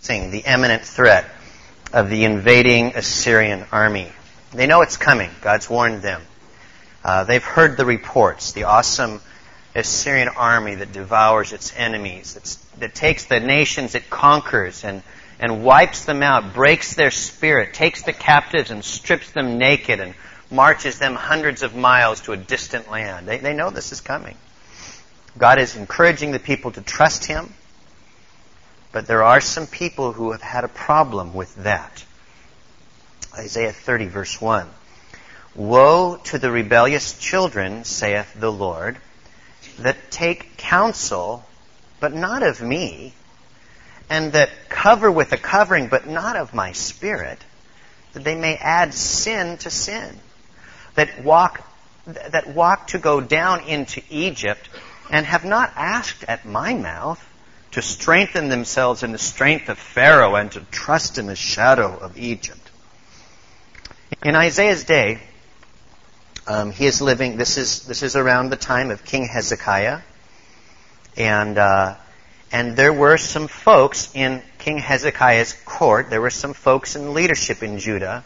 facing the imminent threat of the invading Assyrian army. They know it's coming. God's warned them. They've heard the reports, the awesome Assyrian army that devours its enemies, that takes the nations it conquers and wipes them out, breaks their spirit, takes the captives and strips them naked and marches them hundreds of miles to a distant land. They know this is coming. God is encouraging the people to trust Him, but there are some people who have had a problem with that. Isaiah 30, verse 1. Woe to the rebellious children, saith the Lord, that take counsel, but not of me, and that cover with a covering, but not of my Spirit, that they may add sin to sin, that walk to go down into Egypt, and have not asked at my mouth to strengthen themselves in the strength of Pharaoh and to trust in the shadow of Egypt. In Isaiah's day, he is living. This is around the time of King Hezekiah, and there were some folks in King Hezekiah's court. There were some folks in leadership in Judah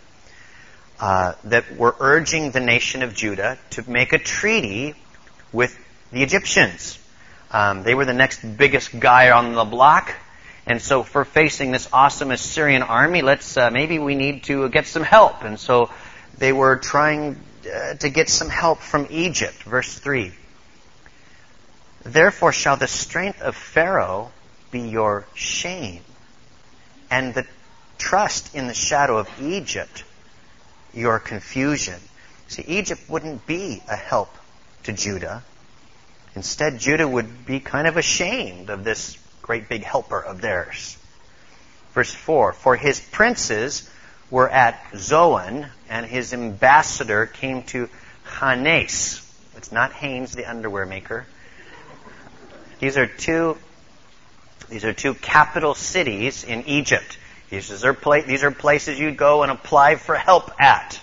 that were urging the nation of Judah to make a treaty with the Egyptians. They were the next biggest guy on the block. And so for facing this awesome Assyrian army, maybe we need to get some help. And so they were trying to get some help from Egypt. Verse 3. Therefore shall the strength of Pharaoh be your shame, and the trust in the shadow of Egypt your confusion. See, Egypt wouldn't be a help to Judah. Instead, Judah would be kind of ashamed of this great big helper of theirs. Verse 4, for his princes were at Zoan, and his ambassador came to Hanes. It's not Hanes, the underwear maker. These are two capital cities in Egypt. These are places you'd go and apply for help at.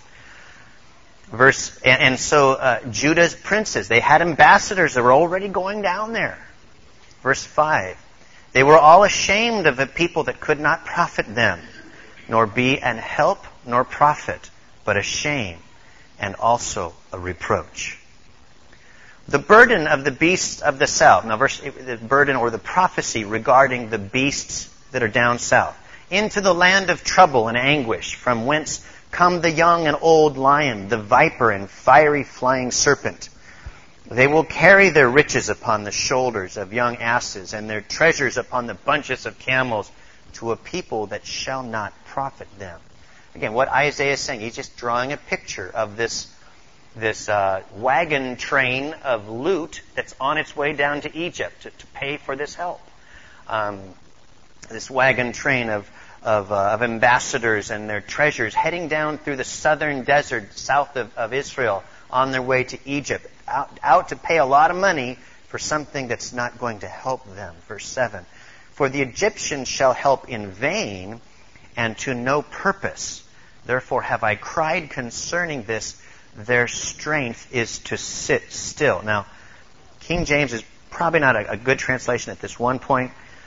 So Judah's princes, they had ambassadors that were already going down there. Verse 5. They were all ashamed of a people that could not profit them, nor be an help nor profit, but a shame and also a reproach. The burden of the beasts of the south. Now, the burden or the prophecy regarding the beasts that are down south. Into the land of trouble and anguish, from whence come the young and old lion, the viper and fiery flying serpent. They will carry their riches upon the shoulders of young asses, and their treasures upon the bunches of camels, to a people that shall not profit them. Again, what Isaiah is saying, he's just drawing a picture of this wagon train of loot that's on its way down to Egypt to pay for this help. This wagon train of ambassadors and their treasures heading down through the southern desert south of Israel on their way to Egypt, out to pay a lot of money for something that's not going to help them. Verse 7, for the Egyptians shall help in vain and to no purpose. Therefore have I cried concerning this, their strength is to sit still. Now, King James is probably not a good translation at this one point.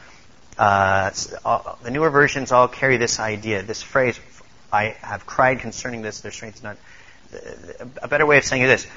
The newer versions all carry this idea, this phrase, I have cried concerning this, their strength is not. A better way of saying it is,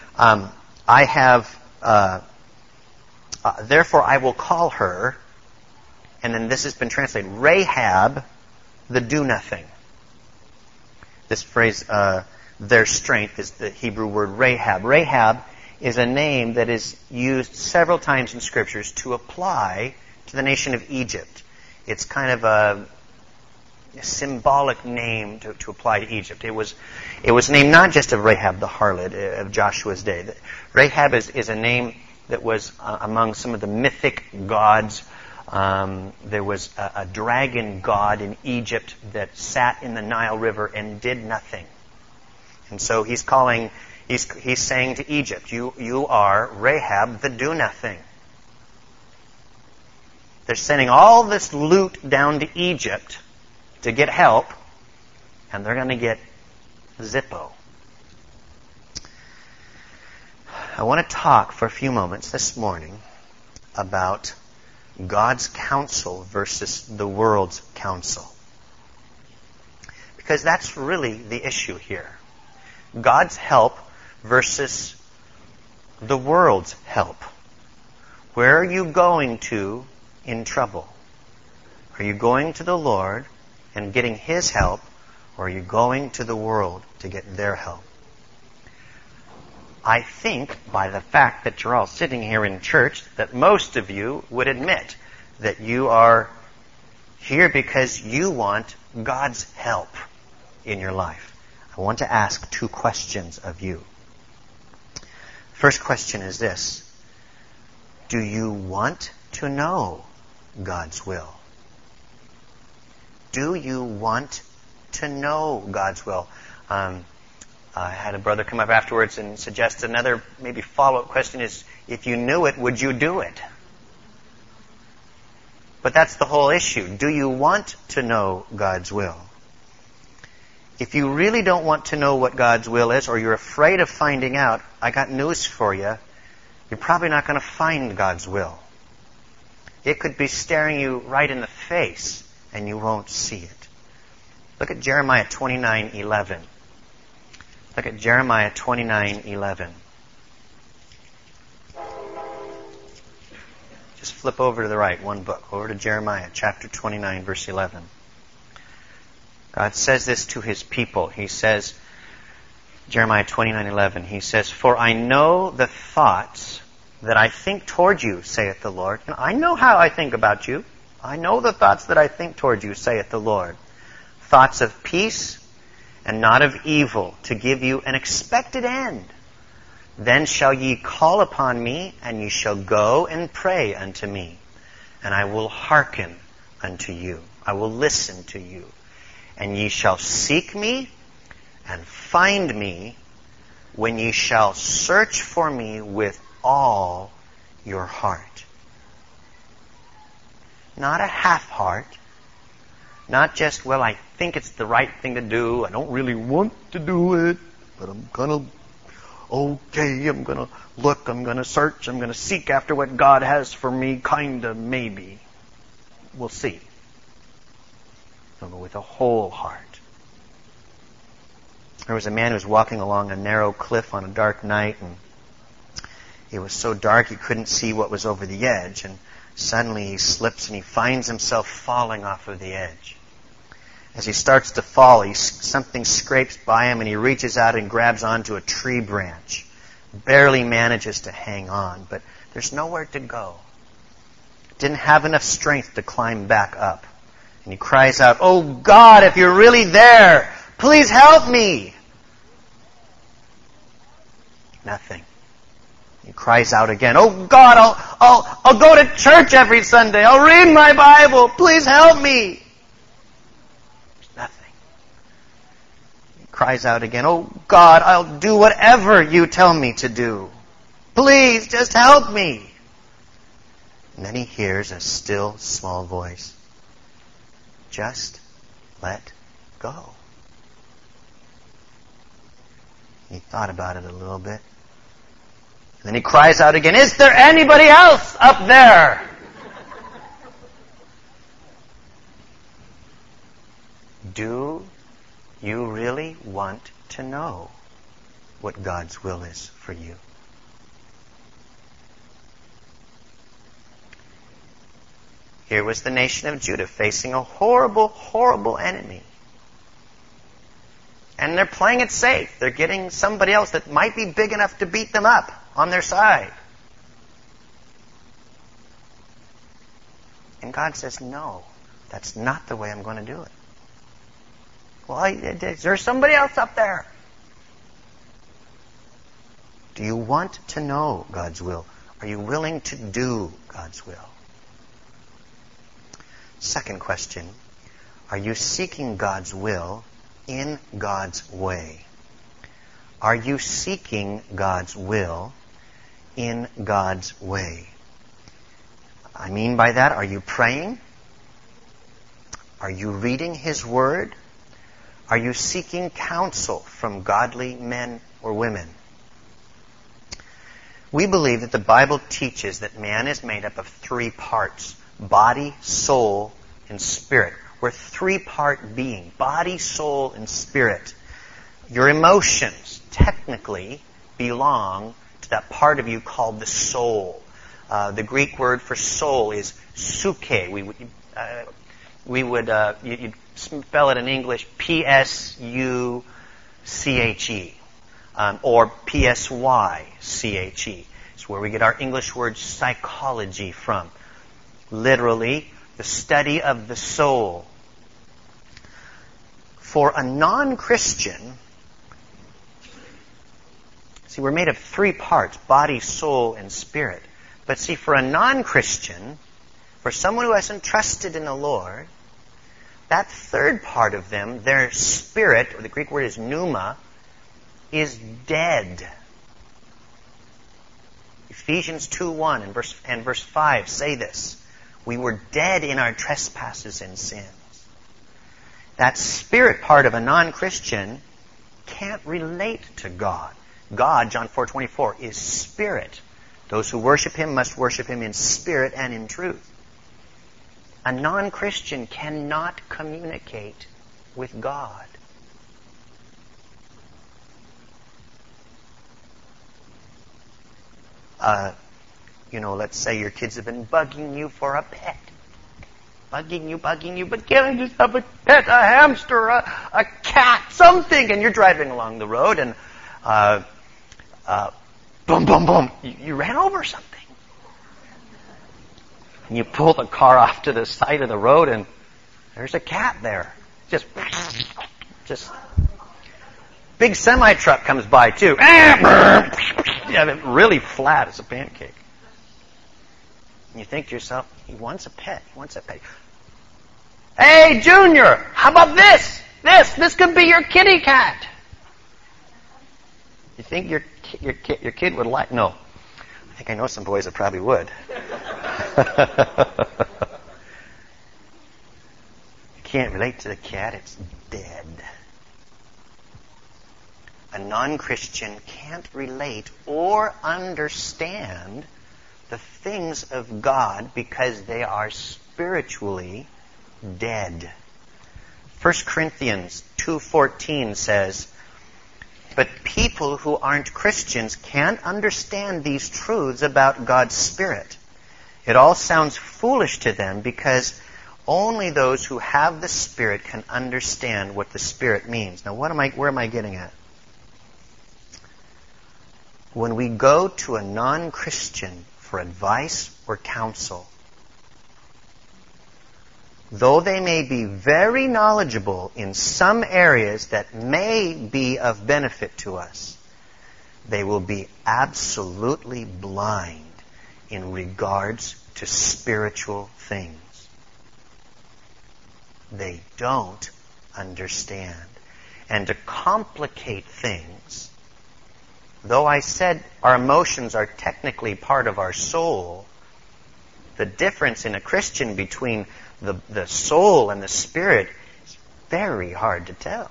therefore I will call her, and then this has been translated, Rahab, the do-nothing. This phrase, their strength, is the Hebrew word Rahab. Rahab is a name that is used several times in Scriptures to apply to the nation of Egypt. It's kind of a symbolic name to apply to Egypt. It was named not just of Rahab the harlot of Joshua's day. Rahab is a name that was among some of the mythic gods. There was a dragon god in Egypt that sat in the Nile River and did nothing. And so he's saying to Egypt, you are Rahab the do-nothing. They're sending all this loot down to Egypt to get help, and they're going to get Zippo. I want to talk for a few moments this morning about God's counsel versus the world's counsel. Because that's really the issue here. God's help versus the world's help. Where are you going to in trouble? Are you going to the Lord and getting His help, or are you going to the world to get their help? I think by the fact that you're all sitting here in church that most of you would admit that you are here because you want God's help in your life. I want to ask two questions of you. First question is this: do you want to know God's will? Do you want to know God's will? I had a brother come up afterwards and suggest another maybe follow-up question is, if you knew it, would you do it? But that's the whole issue. Do you want to know God's will? If you really don't want to know what God's will is, or you're afraid of finding out, I got news for you. You're probably not going to find God's will. It could be staring you right in the face, and you won't see it. Look at Jeremiah 29:11. Look at Jeremiah 29:11. Just flip over to the right, one book, over to Jeremiah chapter 29, verse 11. God says this to His people. He says, Jeremiah 29:11, He says, "For I know the thoughts that I think toward you, saith the Lord." And I know how I think about you. I know the thoughts that I think toward you, saith the Lord. Thoughts of peace and not of evil, to give you an expected end. Then shall ye call upon me, and ye shall go and pray unto me, and I will hearken unto you. I will listen to you. And ye shall seek me and find me when ye shall search for me with all your heart. Not a half heart. Not just, well, I think it's the right thing to do. I don't really want to do it, but I'm going to look, I'm going to search, I'm going to seek after what God has for me, kind of, maybe. We'll see. But with a whole heart. There was a man who was walking along a narrow cliff on a dark night, and it was so dark he couldn't see what was over the edge, and suddenly he slips and he finds himself falling off of the edge. As he starts to fall, something scrapes by him and he reaches out and grabs onto a tree branch. Barely manages to hang on, but there's nowhere to go. Didn't have enough strength to climb back up. And he cries out, "Oh God, if you're really there, please help me." Nothing. He cries out again, "Oh God, I'll go to church every Sunday. I'll read my Bible. Please help me." There's nothing. He cries out again, "Oh God, I'll do whatever you tell me to do. Please, just help me." And then he hears a still, small voice. "Just let go." He thought about it a little bit. And then he cries out again, "Is there anybody else up there?" Do you really want to know what God's will is for you? Here was the nation of Judah facing a horrible, horrible enemy. And they're playing it safe. They're getting somebody else that might be big enough to beat them up on their side. And God says, "No, that's not the way I'm going to do it." "Well, is there somebody else up there?" Do you want to know God's will? Are you willing to do God's will? Second question, are you seeking God's will in God's way? Are you seeking God's will in God's way? I mean by that, are you praying? Are you reading His Word? Are you seeking counsel from godly men or women? We believe that the Bible teaches that man is made up of three parts: body, soul, and spirit. We're a three-part being. Body, soul, and spirit. Your emotions technically belong to that part of you called the soul. The Greek word for soul is suke. You'd spell it in English Psuche or Psyche. It's where we get our English word psychology from. Literally, the study of the soul. For a non-Christian, see, we're made of three parts, body, soul, and spirit. But see, for a non-Christian, for someone who hasn't trusted in the Lord, that third part of them, their spirit, or the Greek word is pneuma, is dead. Ephesians 2:1 and verse 5 say this. We were dead in our trespasses and sins. That spirit part of a non-Christian can't relate to God. God, John 4:24, is spirit. Those who worship Him must worship Him in spirit and in truth. A non-Christian cannot communicate with God. Let's say your kids have been bugging you for a pet. Bugging you, but can't I just have a pet, a hamster, a cat, something? And you're driving along the road and boom, boom, boom. You ran over something. And you pull the car off to the side of the road and there's a cat there. Just big semi-truck comes by too. Yeah, really flat as a pancake. And you think to yourself, he wants a pet. Hey, Junior, how about this? This could be your kitty cat. You think your kid would like? No. I think I know some boys that probably would. You can't relate to the cat. It's dead. A non-Christian can't relate or understand the things of God because they are spiritually dead. 1 Corinthians 2:14 says, but people who aren't Christians can't understand these truths about God's Spirit. It all sounds foolish to them because only those who have the Spirit can understand what the Spirit means. Now, where am I getting at? When we go to a non-Christian for advice or counsel, though they may be very knowledgeable in some areas that may be of benefit to us, they will be absolutely blind in regards to spiritual things. They don't understand. And to complicate things, though I said our emotions are technically part of our soul, the difference in a Christian between the soul and the spirit is very hard to tell.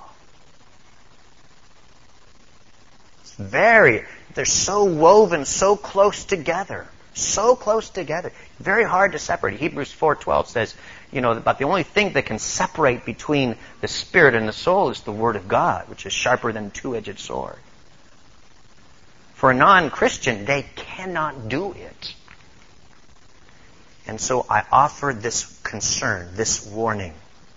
They're so woven, so close together. Very hard to separate. Hebrews 4:12 says, about the only thing that can separate between the spirit and the soul is the Word of God, which is sharper than a two-edged sword. For a non-Christian, they cannot do it. And so I offer this concern, this warning.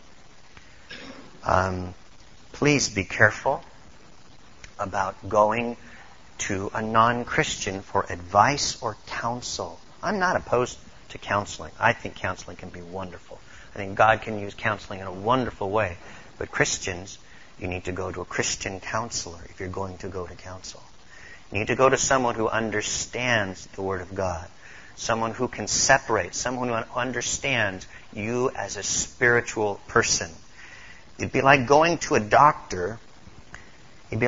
Please be careful about going to a non-Christian for advice or counsel. I'm not opposed to counseling. I think counseling can be wonderful. I think God can use counseling in a wonderful way. But Christians, you need to go to a Christian counselor if you're going to go to counsel. You need to go to someone who understands the Word of God. Someone who can separate. Someone who understands you as a spiritual person. It'd be like going to a doctor. The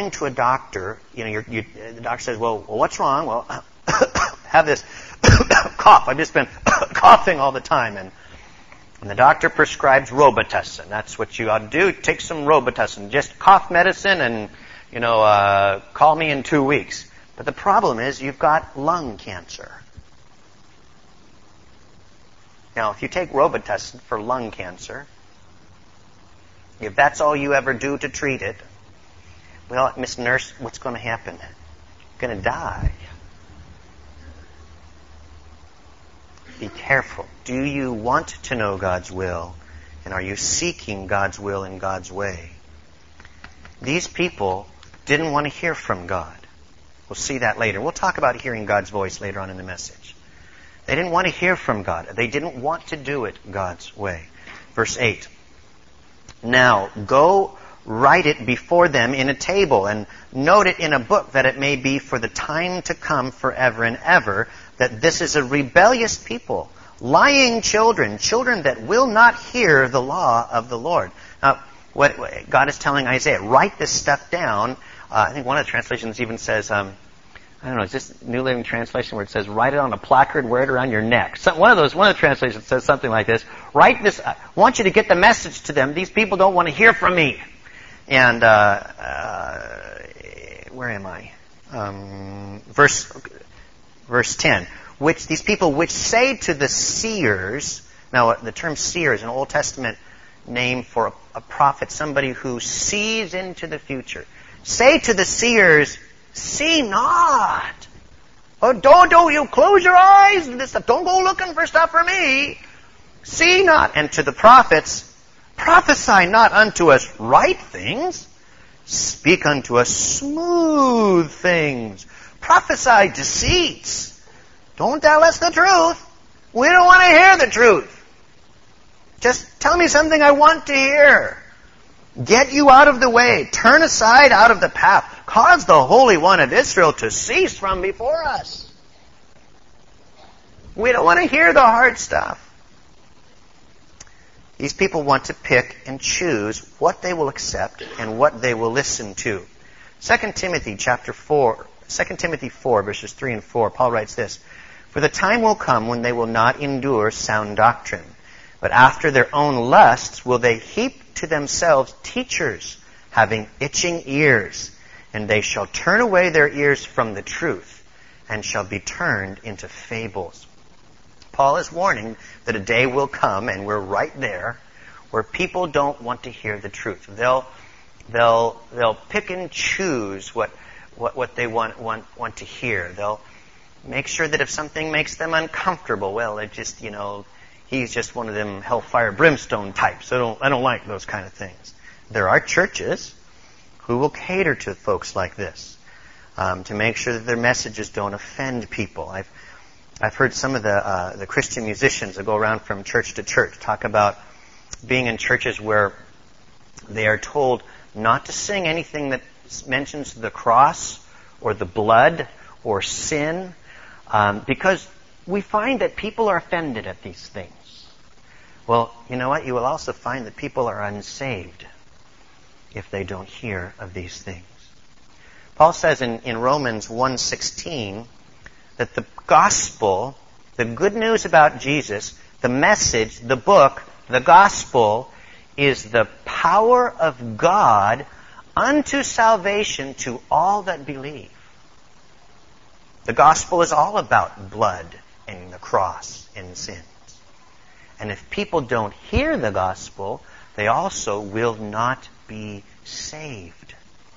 doctor says, well, what's wrong? Well, have this cough. I've just been coughing all the time. And the doctor prescribes Robitussin. That's what you ought to do. Take some Robitussin. Just cough medicine and, call me in 2 weeks. But the problem is you've got lung cancer. Now, if you take Robitussin for lung cancer, if that's all you ever do to treat it, well, Miss Nurse, what's going to happen? You're going to die. Be careful. Do you want to know God's will? And are you seeking God's will in God's way? These people didn't want to hear from God. We'll see that later. We'll talk about hearing God's voice later on in the message. They didn't want to hear from God. They didn't want to do it God's way. Verse 8. Now, go write it before them in a table and note it in a book, that it may be for the time to come forever and ever, that this is a rebellious people, lying children, children that will not hear the law of the Lord. Now, what God is telling Isaiah, write this stuff down. I think one of the translations even says, I don't know, is this New Living Translation where it says, write it on a placard, wear it around your neck? One of the translations says something like this, write this, I want you to get the message to them. These people don't want to hear from me. And, where am I? Verse 10. Which these people which say to the seers, now the term seer is an Old Testament name for a prophet, somebody who sees into the future. Say to the seers, see not. Oh, don't you close your eyes to this stuff. Don't go looking for stuff for me. See not. And to the prophets, prophesy not unto us right things. Speak unto us smooth things. Prophesy deceits. Don't tell us the truth. We don't want to hear the truth. Just tell me something I want to hear. Get you out of the way. Turn aside out of the path. Cause the Holy One of Israel to cease from before us. We don't want to hear the hard stuff. These people want to pick and choose what they will accept and what they will listen to. 2 Timothy 4, verses 3 and 4, Paul writes this, for the time will come when they will not endure sound doctrine, but after their own lusts will they heap to themselves teachers, having itching ears, and they shall turn away their ears from the truth, and shall be turned into fables. Paul is warning that a day will come, and we're right there, where people don't want to hear the truth. They'll pick and choose what they want to hear. They'll make sure that if something makes them uncomfortable, well, it just, he's just one of them hellfire brimstone types. I don't like those kind of things. There are churches who will cater to folks like this, to make sure that their messages don't offend people. I've heard some of the Christian musicians that go around from church to church talk about being in churches where they are told not to sing anything that mentions the cross or the blood or sin, because we find that people are offended at these things. Well, you know what? You will also find that people are unsaved if they don't hear of these things. Paul says in Romans 1:16 that the gospel, the good news about Jesus, the message, the book, the gospel, is the power of God unto salvation to all that believe. The gospel is all about blood and the cross and sins. And if people don't hear the gospel, they also will not be saved.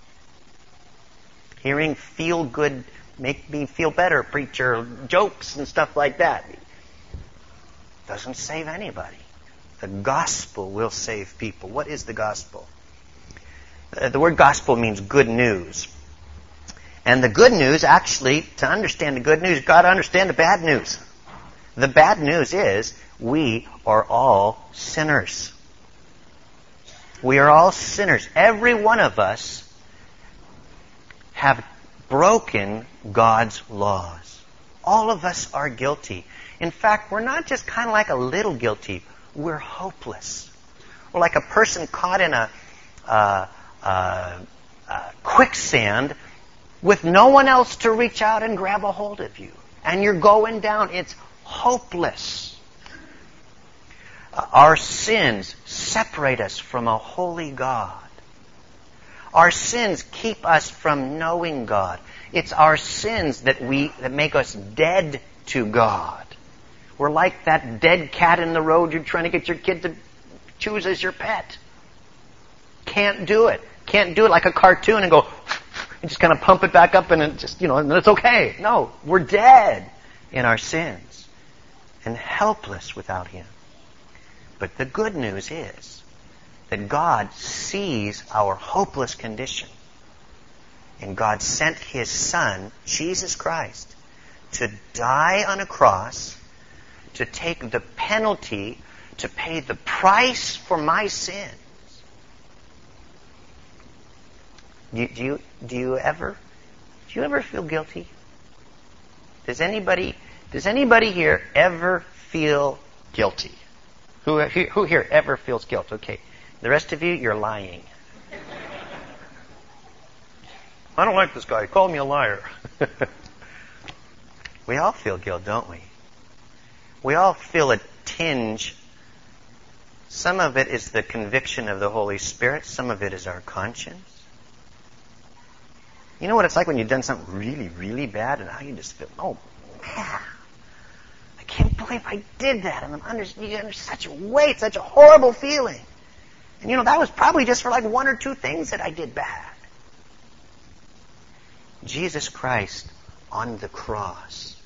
Hearing feel-good, make me feel better, preacher, jokes and stuff like that doesn't save anybody. The gospel will save people. What is the gospel? The word gospel means good news. And the good news, actually, to understand the good news, you've got to understand the bad news. The bad news is we are all sinners. We are all sinners. Every one of us have broken God's laws. All of us are guilty. In fact, we're not just kind of like a little guilty. We're hopeless. We're like a person caught in a quicksand with no one else to reach out and grab a hold of you. And you're going down. It's hopeless. Our sins separate us from a holy God. Our sins keep us from knowing God. It's our sins that make us dead to God. We're like that dead cat in the road you're trying to get your kid to choose as your pet. Can't do it. Can't do it like a cartoon and go, and just kind of pump it back up and it just, and it's okay. No, we're dead in our sins and helpless without Him. But the good news is that God sees our hopeless condition. And God sent His Son, Jesus Christ, to die on a cross, to take the penalty, to pay the price for my sins. Do you ever feel guilty? Does anybody here ever feel guilty? Who here ever feels guilt? Okay. The rest of you, you're lying. I don't like this guy. He called me a liar. We all feel guilt, don't we? We all feel a tinge. Some of it is the conviction of the Holy Spirit. Some of it is our conscience. You know what it's like when you've done something really, really bad and now you just feel, oh, man, I can't believe I did that. And I'm under such a weight, such a horrible feeling. And that was probably just for like one or two things that I did bad. Jesus Christ on the cross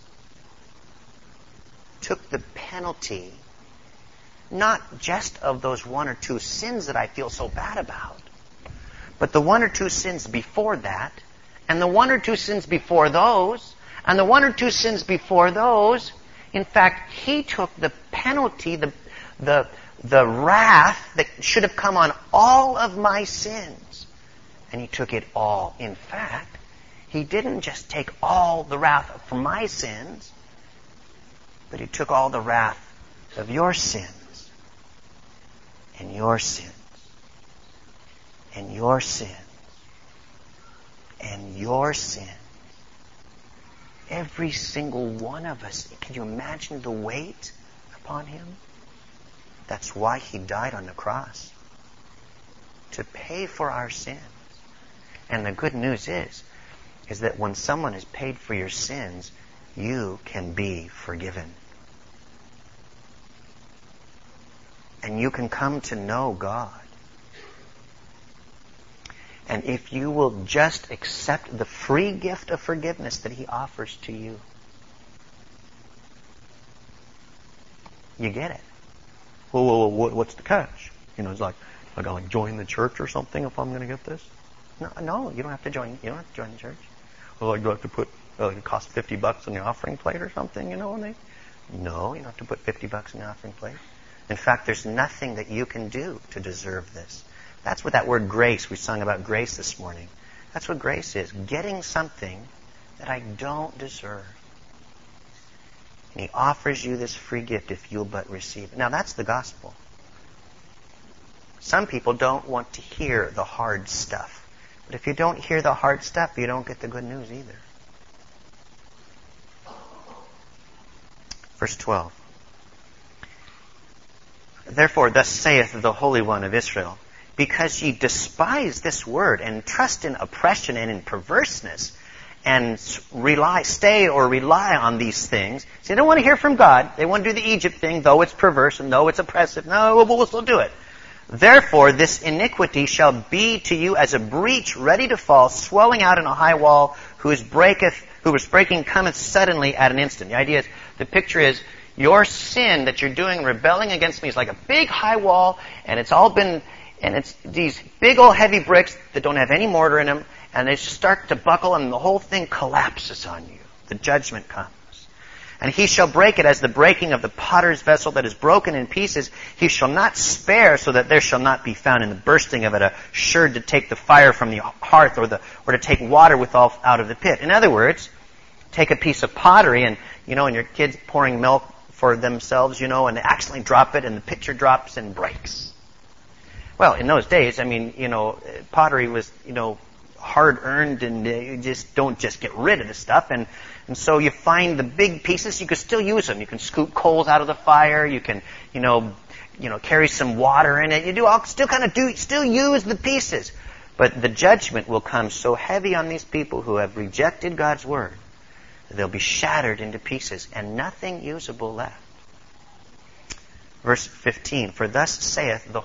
took the penalty not just of those one or two sins that I feel so bad about, but the one or two sins before that, and the one or two sins before those, and the one or two sins before those. In fact, He took the penalty, the wrath that should have come on all of my sins. And He took it all. In fact, He didn't just take all the wrath for my sins, but He took all the wrath of your sins, and your sins, and your sins, and your sins. Every single one of us. Can you imagine the weight upon Him? That's why He died on the cross. To pay for our sins. And the good news is that when someone has paid for your sins, you can be forgiven. And you can come to know God. And if you will just accept the free gift of forgiveness that He offers to you, you get it. Well, what's the catch? It's like, I gotta join the church or something if I'm going to get this. No, you don't have to join. You don't have to join the church. Well, do I have to put? It costs $50 on the offering plate or something, No, you don't have to put $50 in the offering plate. In fact, there's nothing that you can do to deserve this. That's what that word grace, we sung about grace this morning. That's what grace is. Getting something that I don't deserve. And He offers you this free gift if you'll but receive it. Now that's the gospel. Some people don't want to hear the hard stuff. But if you don't hear the hard stuff, you don't get the good news either. Verse 12. Therefore, thus saith the Holy One of Israel, because ye despise this word and trust in oppression and in perverseness and stay on these things. See, they don't want to hear from God. They want to do the Egypt thing, though it's perverse and though it's oppressive. No, we'll still do it. Therefore, this iniquity shall be to you as a breach ready to fall, swelling out in a high wall, who was breaking cometh suddenly at an instant. The picture is, your sin that you're doing, rebelling against me, is like a big high wall, and it's these big old heavy bricks that don't have any mortar in them, and they start to buckle, and the whole thing collapses on you. The judgment comes. And He shall break it as the breaking of the potter's vessel that is broken in pieces. He shall not spare, so that there shall not be found in the bursting of it a sherd to take the fire from the hearth, or to take water withal out of the pit. In other words, take a piece of pottery, and your kid's pouring milk for themselves, and they accidentally drop it, and the pitcher drops and breaks. Well, in those days, pottery was, hard-earned, and you just don't just get rid of the stuff. And so you find the big pieces, you can still use them. You can scoop coals out of the fire. You can, carry some water in it. Still use the pieces. But the judgment will come so heavy on these people who have rejected God's word that they'll be shattered into pieces and nothing usable left. Verse 15, For thus saith the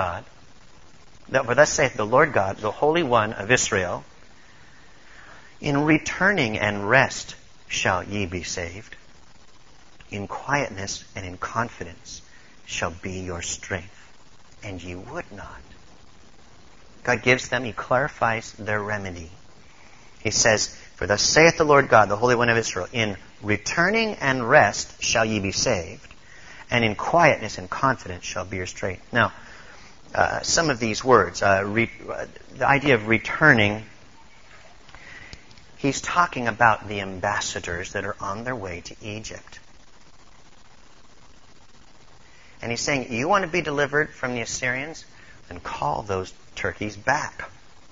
Lord God, the Holy One of Israel, in returning and rest shall ye be saved. In quietness and in confidence shall be your strength. And ye would not. God gives them, He clarifies their remedy. He says, For thus saith the Lord God, the Holy One of Israel, in returning and rest shall ye be saved, and in quietness and confidence shall be your strength. Now, some of these words, the idea of returning, he's talking about the ambassadors that are on their way to Egypt. And he's saying, you want to be delivered from the Assyrians? Then call those turkeys back.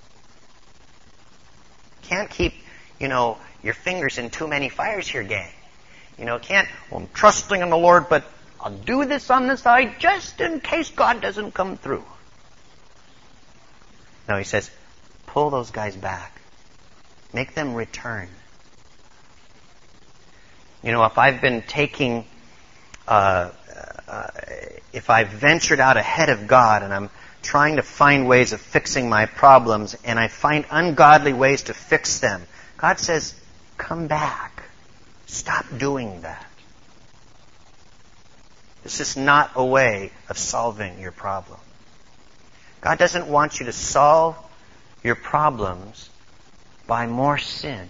Can't keep, your fingers in too many fires here, gang. I'm trusting in the Lord, but I'll do this on the side just in case God doesn't come through. No, he says, pull those guys back. Make them return. If I've been taking, if I've ventured out ahead of God and I'm trying to find ways of fixing my problems and I find ungodly ways to fix them, God says, come back. Stop doing that. This is not a way of solving your problem. God doesn't want you to solve your problems by more sin.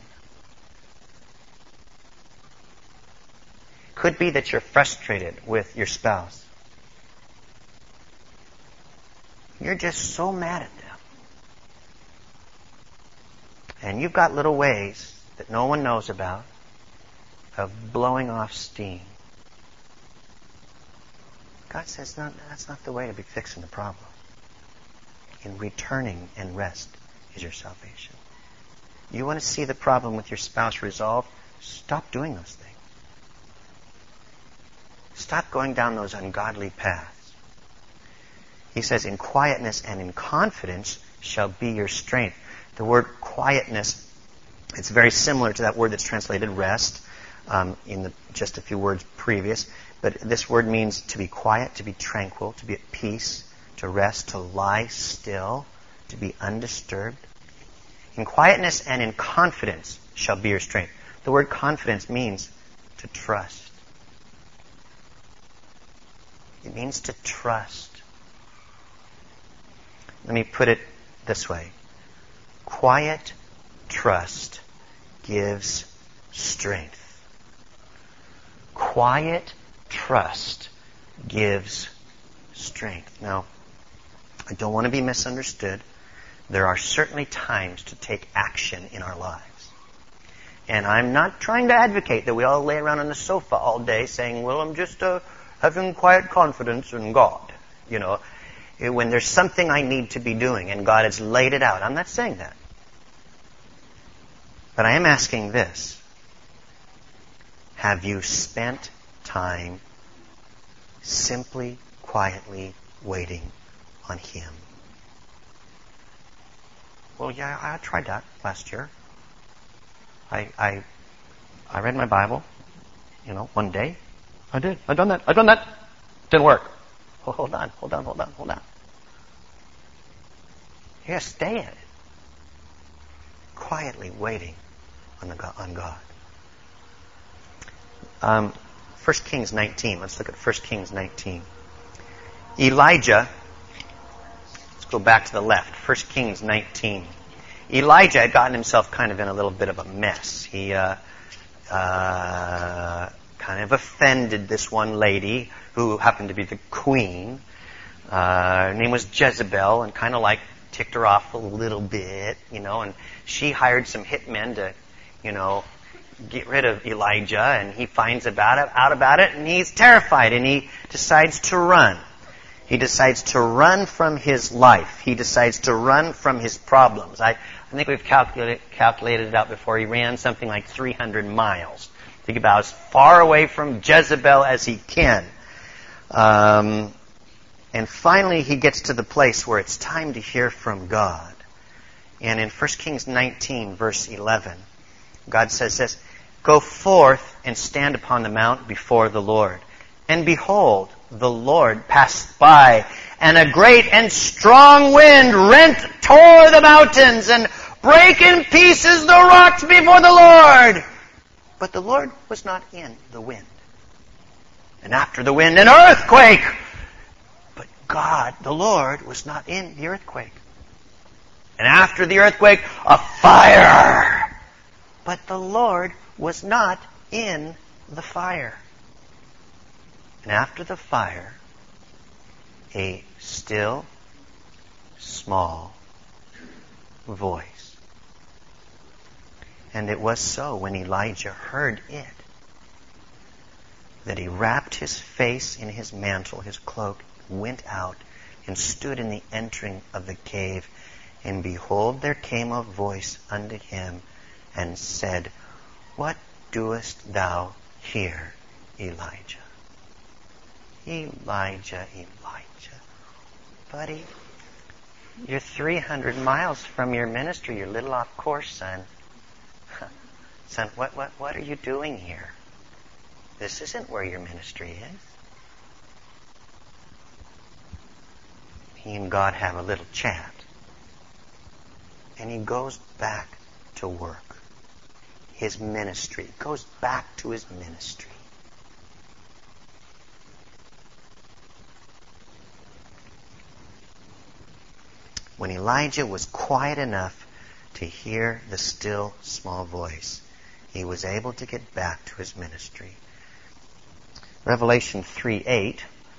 Could be that you're frustrated with your spouse. You're just so mad at them. And you've got little ways that no one knows about of blowing off steam. God says, no, that's not the way to be fixing the problem. In returning and rest is your salvation. You want to see the problem with your spouse resolved? Stop doing those things. Stop going down those ungodly paths. He says, in quietness and in confidence shall be your strength. The word quietness, it's very similar to that word that's translated rest in just a few words previous. But this word means to be quiet, to be tranquil, to be at peace, to rest, to lie still, to be undisturbed. In quietness and in confidence shall be your strength. The word confidence means to trust. It means to trust. Let me put it this way. Quiet trust gives strength. Quiet trust gives strength. Now, I don't want to be misunderstood. There are certainly times to take action in our lives. And I'm not trying to advocate that we all lay around on the sofa all day saying, well, I'm just having quiet confidence in God. When there's something I need to be doing and God has laid it out. I'm not saying that. But I am asking this. Have you spent time simply, quietly waiting on Him? Well, yeah, I tried that last year. I read my Bible, one day. I did. I've done that. Didn't work. Oh, hold on. You gotta stay at it. Quietly waiting on God. 1 Kings 19. Let's look at 1 Kings 19. Elijah, let's go back to the left. 1 Kings 19. Elijah had gotten himself kind of in a little bit of a mess. He kind of offended this one lady who happened to be the queen. Her name was Jezebel, and kind of ticked her off a little bit, and she hired some hitmen to, get rid of Elijah, and he finds out about it, and he's terrified, and he decides to run. He decides to run from his life. He decides to run from his problems. I think we've calculated it out before. He ran something like 300 miles. Think about as far away from Jezebel as he can. And finally he gets to the place where it's time to hear from God. And in 1 Kings 19, verse 11, God says this, Go forth and stand upon the mount before the Lord. And behold, the Lord passed by, and a great and strong wind tore the mountains, and brake in pieces the rocks before the Lord. But the Lord was not in the wind. And after the wind, an earthquake. But God, the Lord, was not in the earthquake. And after the earthquake, a fire. But the Lord was not in the fire. And after the fire, a still, small voice. And it was so when Elijah heard it, that he wrapped his face in his mantle, his cloak, went out, and stood in the entering of the cave. And behold, there came a voice unto him, and said, What doest thou here, Elijah? Elijah, Elijah. Buddy, you're 300 miles from your ministry. You're a little off course, son. Son, what are you doing here? This isn't where your ministry is. He and God have a little chat. And he goes back to work. His ministry. Goes back to his ministry. When Elijah was quiet enough to hear the still small voice, he was able to get back to his ministry. Revelation 3:8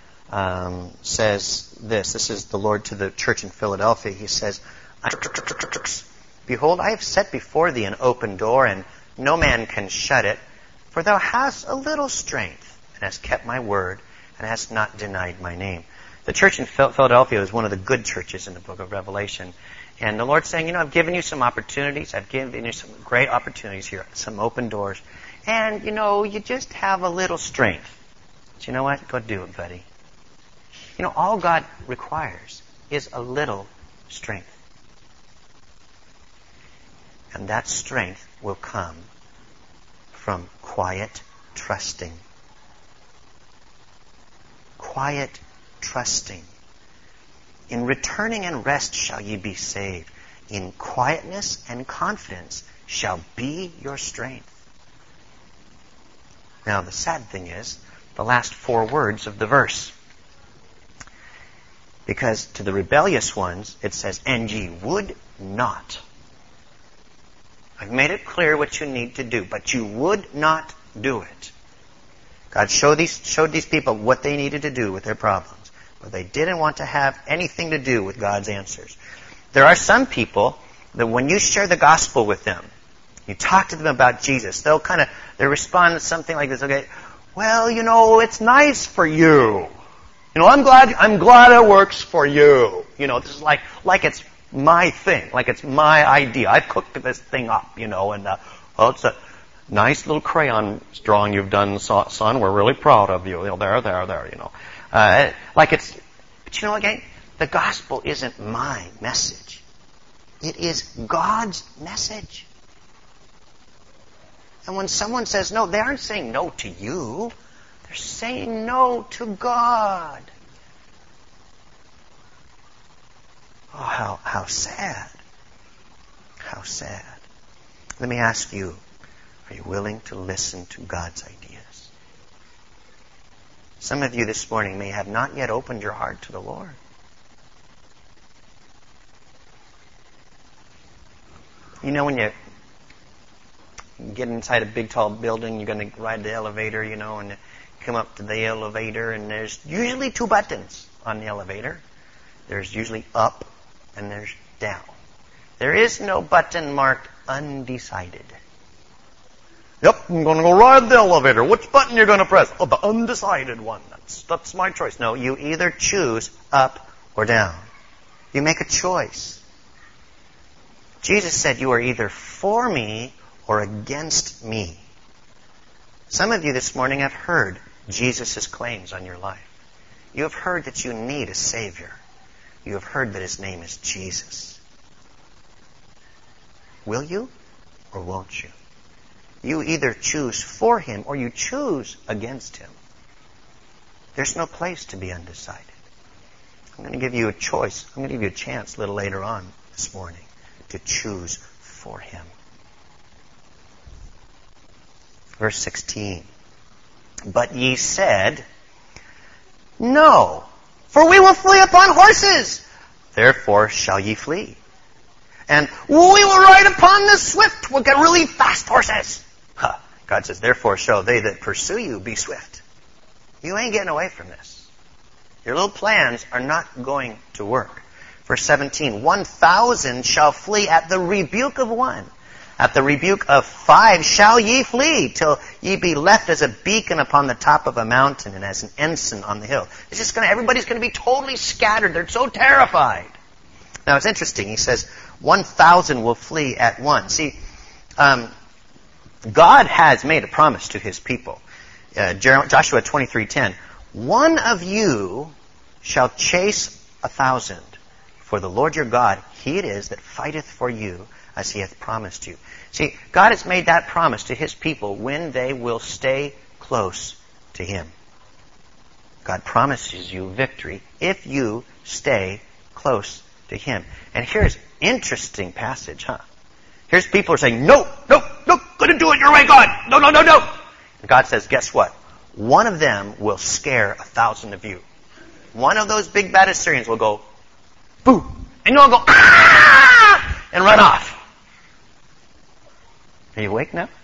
says this. This is the Lord to the church in Philadelphia. He says, Behold, I have set before thee an open door, and no man can shut it. For thou hast a little strength, and hast kept my word, and hast not denied my name. The church in Philadelphia is one of the good churches in the book of Revelation. And the Lord's saying, I've given you some opportunities. I've given you some great opportunities here, some open doors. And, you just have a little strength. But you know what? Go do it, buddy. All God requires is a little strength. And that strength will come from quiet trusting. Quiet trusting. In returning and rest shall ye be saved. In quietness and confidence shall be your strength. Now, the sad thing is, the last 4 words of the verse. Because to the rebellious ones, it says, And ye would not. I've made it clear what you need to do, but you would not do it. God showed these people what they needed to do with their problems. But they didn't want to have anything to do with God's answers. There are some people that when you share the gospel with them, you talk to them about Jesus, they respond to something like this. Okay, well, it's nice for you. I'm glad it works for you. This is like it's my thing, like it's my idea. I've cooked this thing up, and it's a nice little crayon drawing you've done, son. We're really proud of you. There. But again, the gospel isn't my message. It is God's message. And when someone says no, they aren't saying no to you. They're saying no to God. Oh, how sad. How sad. Let me ask you, are you willing to listen to God's ideas? Some of you this morning may have not yet opened your heart to the Lord. When you get inside a big, tall building, you're going to ride the elevator, and you come up to the elevator, and there's usually 2 buttons on the elevator. There's usually up, and there's down. There is no button marked undecided. Yep, I'm going to go ride the elevator. Which button you're going to press? Oh, the undecided one. That's my choice. No, you either choose up or down. You make a choice. Jesus said you are either for me or against me. Some of you this morning have heard Jesus' claims on your life. You have heard that you need a Savior. You have heard that His name is Jesus. Will you or won't you? You either choose for Him or you choose against Him. There's no place to be undecided. I'm going to give you a choice. I'm going to give you a chance a little later on this morning to choose for Him. Verse 16. But ye said, No, for we will flee upon horses. Therefore shall ye flee. And we will ride upon the swift. We'll get really fast horses. God says, therefore shall they that pursue you be swift. You ain't getting away from this. Your little plans are not going to work. Verse 17, 1,000 shall flee at the rebuke of one. At the rebuke of 5 shall ye flee, till ye be left as a beacon upon the top of a mountain and as an ensign on the hill. It's just everybody's going to be totally scattered. They're so terrified. Now it's interesting. He says 1,000 will flee at one. See, God has made a promise to His people. Joshua 23:10. One of you shall chase 1,000. For the Lord your God, He it is that fighteth for you, as He hath promised you. See, God has made that promise to His people when they will stay close to Him. God promises you victory if you stay close to Him. And here's an interesting passage, Here's people who are saying, no, gonna do it your way, God. No. And God says, guess what? One of them will scare 1,000 of you. One of those big bad Assyrians will go, boo, and you'll go, ah, and run off. Are you awake now?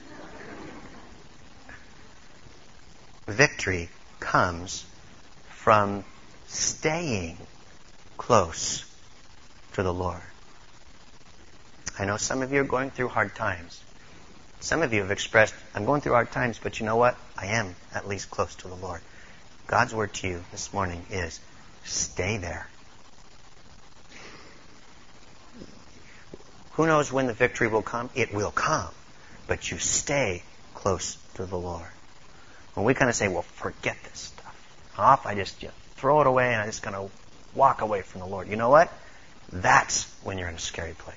Victory comes from staying close to the Lord. I know some of you are going through hard times. Some of you have expressed, I'm going through hard times, but you know what? I am at least close to the Lord. God's word to you this morning is, stay there. Who knows when the victory will come? It will come. But you stay close to the Lord. When we kind of say, well, forget this stuff. I just throw it away and I'm just going to walk away from the Lord. You know what? That's when you're in a scary place.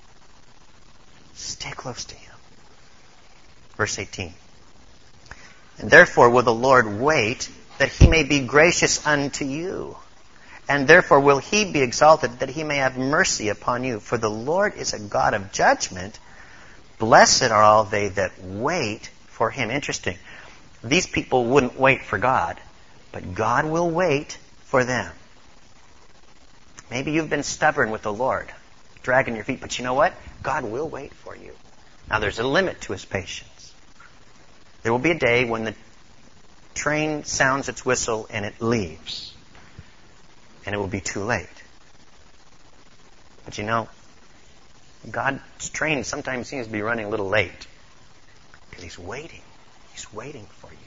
Stay close to Him. Verse 18. And therefore will the Lord wait that He may be gracious unto you. And therefore will He be exalted that He may have mercy upon you. For the Lord is a God of judgment. Blessed are all they that wait for Him. Interesting. These people wouldn't wait for God, but God will wait for them. Maybe you've been stubborn with the Lord, dragging your feet, but you know what? God will wait for you. Now there's a limit to His patience. There will be a day when the train sounds its whistle and it leaves. And it will be too late. But you know, God's train sometimes seems to be running a little late. Because He's waiting. He's waiting for you.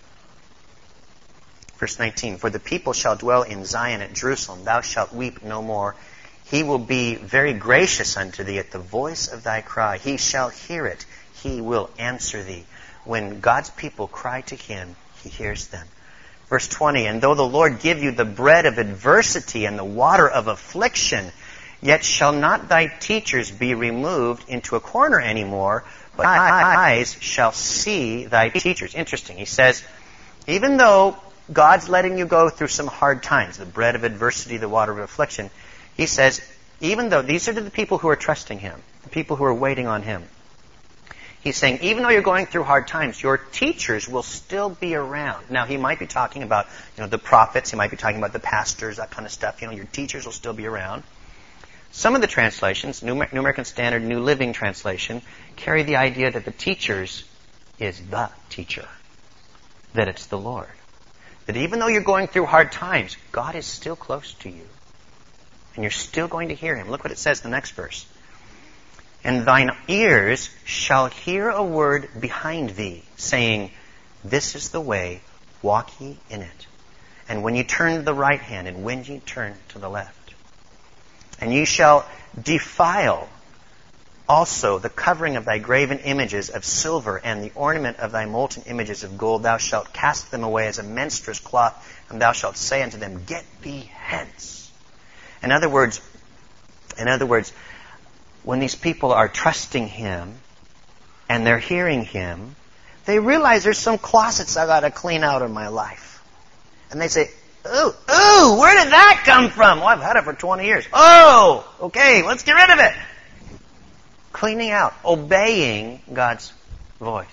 Verse 19, for the people shall dwell in Zion at Jerusalem. Thou shalt weep no more. He will be very gracious unto thee at the voice of thy cry. He shall hear it. He will answer thee. When God's people cry to Him, He hears them. Verse 20, and though the Lord give you the bread of adversity and the water of affliction, yet shall not thy teachers be removed into a corner anymore, but thy eyes shall see thy teachers. Interesting. He says, even though God's letting you go through some hard times, the bread of adversity, the water of affliction, He says, even though these are the people who are trusting Him, the people who are waiting on Him, He's saying, even though you're going through hard times, your teachers will still be around. Now, He might be talking about, the prophets. He might be talking about the pastors, that kind of stuff. Your teachers will still be around. Some of the translations, New American Standard, New Living Translation, carry the idea that the teachers is the teacher. That it's the Lord. That even though you're going through hard times, God is still close to you. And you're still going to hear Him. Look what it says in the next verse. And thine ears shall hear a word behind thee, saying, this is the way, walk ye in it. And when ye turn to the right hand, and when ye turn to the left. And ye shall defile also the covering of thy graven images of silver, and the ornament of thy molten images of gold. Thou shalt cast them away as a menstruous cloth, and thou shalt say unto them, get thee hence. In other words, when these people are trusting Him and they're hearing Him, they realize there's some closets I got to clean out in my life. And they say, ooh, where did that come from? Well, I've had it for 20 years. Oh, okay, let's get rid of it. Cleaning out, obeying God's voice.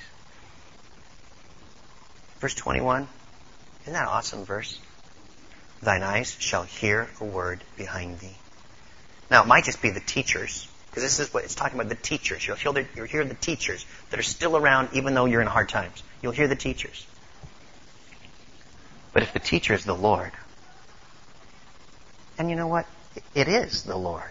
Verse 21, isn't that an awesome verse? Thine eyes shall hear a word behind thee. Now, it might just be the teachers, because this is what it's talking about, the teachers. You'll hear the teachers that are still around even though you're in hard times. You'll hear the teachers. But if the teacher is the Lord, and you know what? It is the Lord.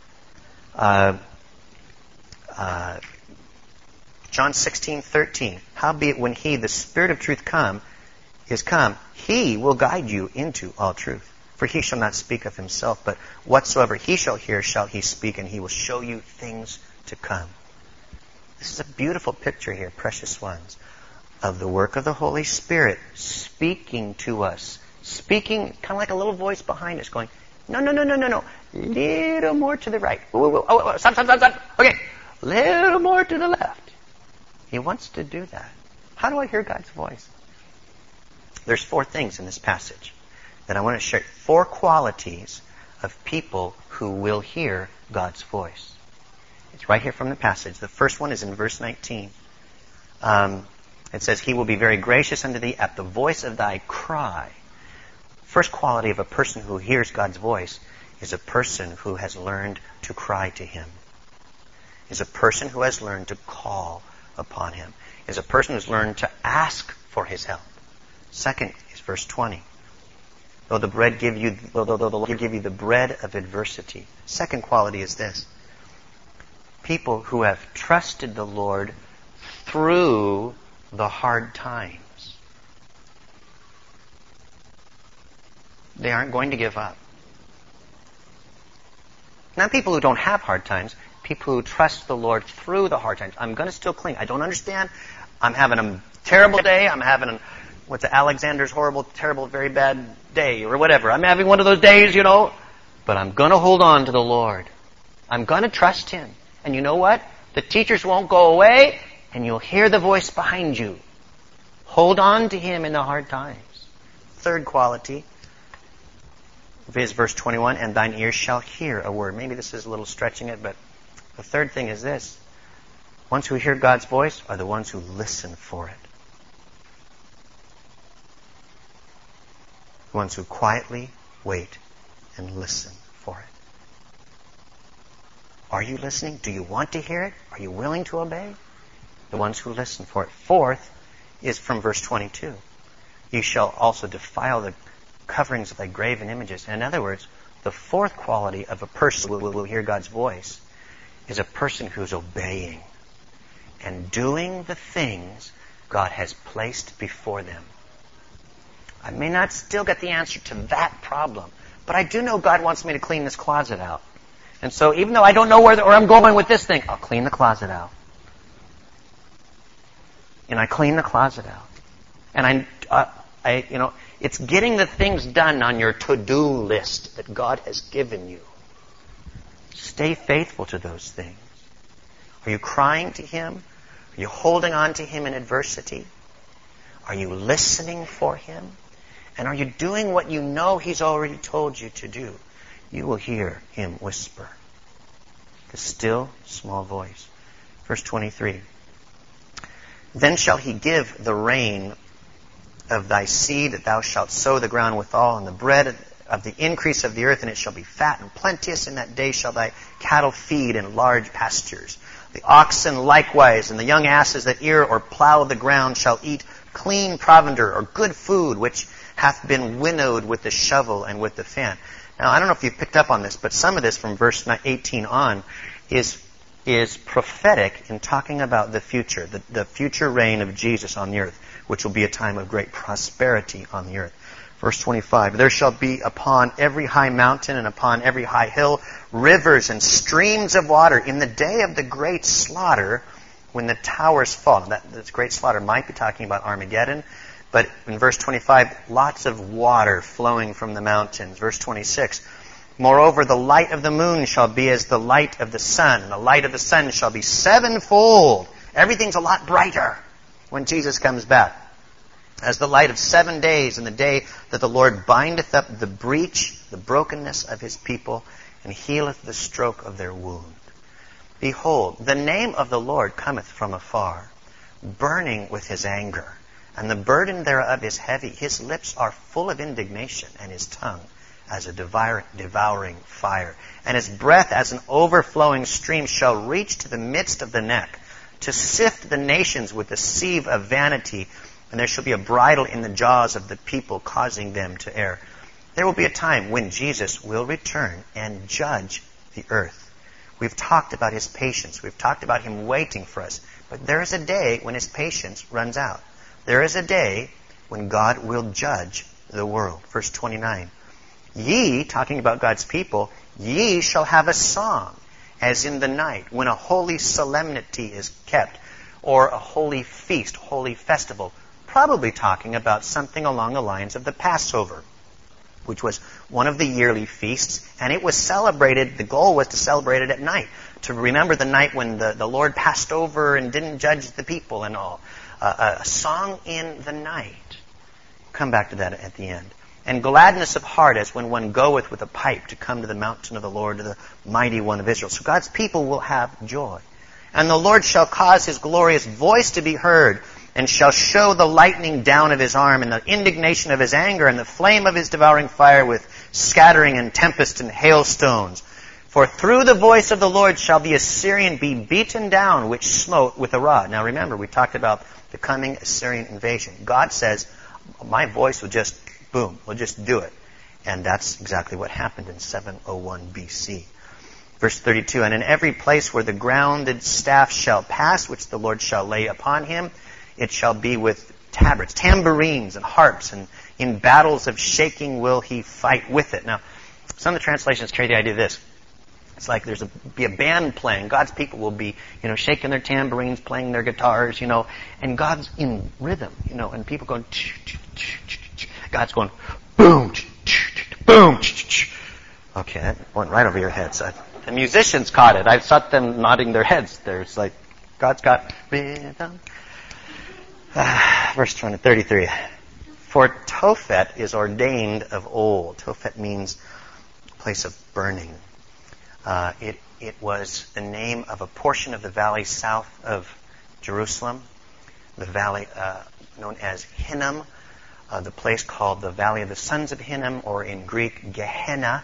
John 16:13. Howbeit when he, the Spirit of truth, is come, he will guide you into all truth. For he shall not speak of himself, but whatsoever he shall hear shall he speak, and he will show you things to come. This is a beautiful picture here, precious ones, of the work of the Holy Spirit speaking to us. Speaking, kind of like a little voice behind us going, no. Little more to the right. Oh, stop. Okay. Little more to the left. He wants to do that. How do I hear God's voice? There's 4 things in this passage that I want to share. 4 qualities of people who will hear God's voice. It's right here from the passage. The first one is in verse 19. It says, he will be very gracious unto thee at the voice of thy cry. First quality of a person who hears God's voice is a person who has learned to cry to him. Is a person who has learned to call upon him. Is a person who's learned to ask for his help. Second is verse 20. Though the Lord give you the bread of adversity. Second quality is this. People who have trusted the Lord through the hard times. They aren't going to give up. Not people who don't have hard times, people who trust the Lord through the hard times. I'm going to still cling. I don't understand. I'm having a terrible day. I'm having Alexander's horrible, terrible, very bad day or whatever. I'm having one of those days, but I'm going to hold on to the Lord. I'm going to trust Him. And you know what? The teachers won't go away, and you'll hear the voice behind you. Hold on to Him in the hard times. Third quality is verse 21, and thine ears shall hear a word. Maybe this is a little stretching it, but the third thing is this. Ones who hear God's voice are the ones who listen for it. The ones who quietly wait and listen for it. Are you listening? Do you want to hear it? Are you willing to obey? The ones who listen for it. Fourth is from verse 22. You shall also defile the coverings of thy graven images. In other words, the fourth quality of a person who will hear God's voice is a person who's obeying and doing the things God has placed before them. I may not still get the answer to that problem, but I do know God wants me to clean this closet out. And so even though I don't know where I'm going with this thing, I'll clean the closet out. And I clean the closet out. And it's getting the things done on your to-do list that God has given you. Stay faithful to those things. Are you crying to Him? Are you holding on to Him in adversity? Are you listening for Him? And are you doing what you know He's already told you to do? You will hear Him whisper. The still, small voice. Verse 23. Then shall He give the rain of thy seed that thou shalt sow the ground withal, and the bread of the increase of the earth, and it shall be fat and plenteous. In that day shall thy cattle feed in large pastures. The oxen likewise, and the young asses that ear or plow the ground shall eat clean provender, or good food, which hath been winnowed with the shovel and with the fan. Now, I don't know if you've picked up on this, but some of this from verse 18 on is prophetic in talking about the future, the future reign of Jesus on the earth, which will be a time of great prosperity on the earth. Verse 25, there shall be upon every high mountain and upon every high hill rivers and streams of water in the day of the great slaughter when the towers fall. Now, this great slaughter might be talking about Armageddon, but in verse 25, lots of water flowing from the mountains. Verse 26, moreover, the light of the moon shall be as the light of the sun. The light of the sun shall be sevenfold. Everything's a lot brighter when Jesus comes back. as the light of 7 days in the day that the Lord bindeth up the breach, the brokenness of his people, and healeth the stroke of their wound. Behold, the name of the Lord cometh from afar, burning with his anger, and the burden thereof is heavy. His lips are full of indignation, and his tongue as a devouring fire. And his breath as an overflowing stream shall reach to the midst of the neck, to sift the nations with the sieve of vanity. And there shall be a bridle in the jaws of the people, causing them to err. There will be a time when Jesus will return and judge the earth. We've talked about his patience. We've talked about him waiting for us. But there is a day when his patience runs out. There is a day when God will judge the world. Verse 29. Ye, talking about God's people, ye shall have a song, as in the night, when a holy solemnity is kept, or a holy feast, holy festival. Probably talking about something along the lines of the Passover, which was one of the yearly feasts, and it was celebrated, the goal was to celebrate it at night, to remember the night when the Lord passed over and didn't judge the people and all. A song in the night. Come back to that at the end. And gladness of heart, as when one goeth with a pipe to come to the mountain of the Lord, to the mighty one of Israel. So God's people will have joy. And the Lord shall cause his glorious voice to be heard, and shall show the lightning down of his arm, and the indignation of his anger, and the flame of his devouring fire, with scattering and tempest and hailstones. For through the voice of the Lord shall the Assyrian be beaten down, which smote with a rod. Now remember, we talked about the coming Assyrian invasion. God says, my voice will just, boom, will just do it. And that's exactly what happened in 701 BC. Verse 32, and in every place where the grounded staff shall pass, which the Lord shall lay upon him, it shall be with tabrets, tambourines, and harps, and in battles of shaking will he fight with it. Now, some of the translations carry the idea of this. It's like there's be a band playing. God's people will be, shaking their tambourines, playing their guitars, and God's in rhythm, and people going, God's going, boom, boom. Okay, that went right over your heads. The musicians caught it. I saw them nodding their heads. There's like, God's got rhythm. Verse 33. For Tophet is ordained of old. Tophet means place of burning. It was the name of a portion of the valley south of Jerusalem, the valley known as Hinnom, the place called the Valley of the Sons of Hinnom, or in Greek, Gehenna.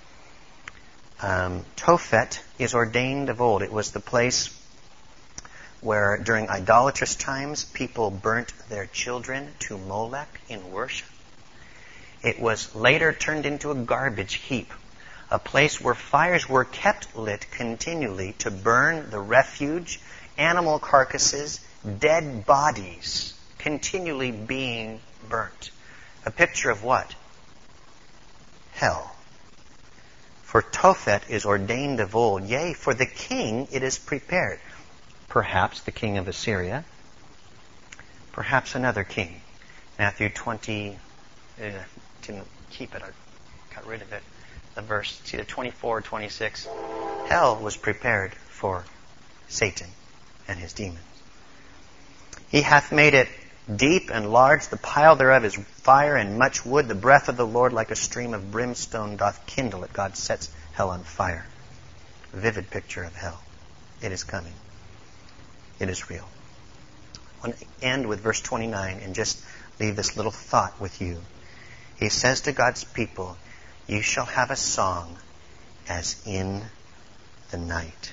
Tophet is ordained of old. It was the place where during idolatrous times people burnt their children to Molech in worship. It was later turned into a garbage heap, a place where fires were kept lit continually to burn the refuge, animal carcasses, dead bodies continually being burnt. A picture of what? Hell. For Tophet is ordained of old, yea, for the king it is prepared. Perhaps the king of Assyria. Perhaps another king. Matthew 20, didn't keep it, I got rid of it. The verse, it's either 24 or 26. Hell was prepared for Satan and his demons. He hath made it deep and large, the pile thereof is fire and much wood. The breath of the Lord like a stream of brimstone doth kindle it. God sets hell on fire. A vivid picture of hell. It is coming. It is real. I want to end with verse 29 and just leave this little thought with you. He says to God's people, you shall have a song as in the night.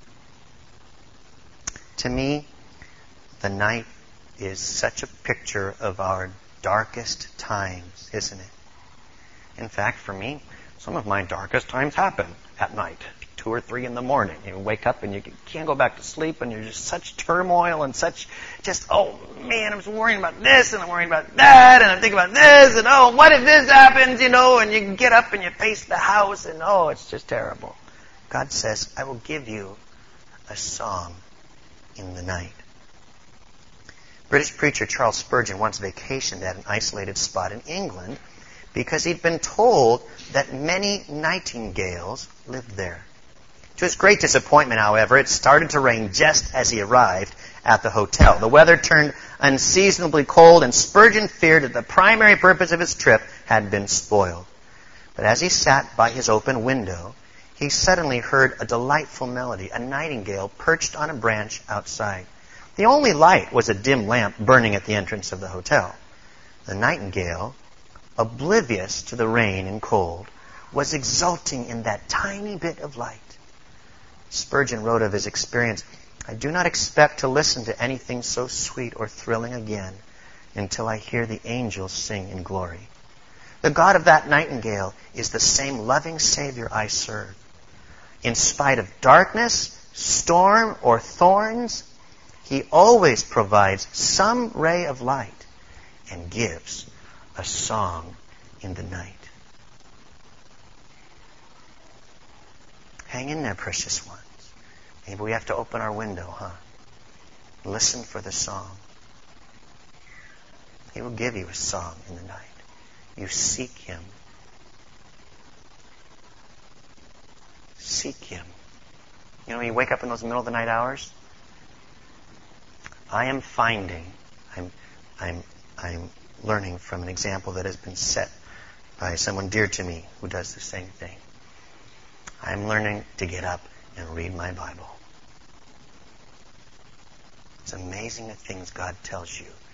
To me, the night is such a picture of our darkest times, isn't it? In fact, for me, some of my darkest times happen at night, 2 or 3 in the morning. You wake up and you can't go back to sleep, and you're just such turmoil and such oh man, I'm worrying about this and I'm worrying about that and I'm thinking about this and what if this happens, and you get up and you face the house and it's just terrible. God says, I will give you a song in the night. British preacher Charles Spurgeon once vacationed at an isolated spot in England because he'd been told that many nightingales lived there. To his great disappointment, however, it started to rain just as he arrived, at the hotel. The weather turned unseasonably cold, and Spurgeon feared that the primary purpose of his trip had been spoiled. But as he sat by his open window, he suddenly heard a delightful melody, a nightingale perched on a branch outside. The only light was a dim lamp burning at the entrance of the hotel. The nightingale, oblivious to the rain and cold, was exulting in that tiny bit of light. Spurgeon wrote of his experience, "I do not expect to listen to anything so sweet or thrilling again until I hear the angels sing in glory." The God of that nightingale is the same loving Savior I serve. In spite of darkness, storm, or thorns, He always provides some ray of light and gives a song in the night. Hang in there, precious ones. Maybe we have to open our window, huh? Listen for the song. He will give you a song in the night. You seek Him. Seek Him. You know, when you wake up in those middle of the night hours, I am finding, I'm learning from an example that has been set by someone dear to me who does the same thing. I'm learning to get up and read my Bible. It's amazing the things God tells you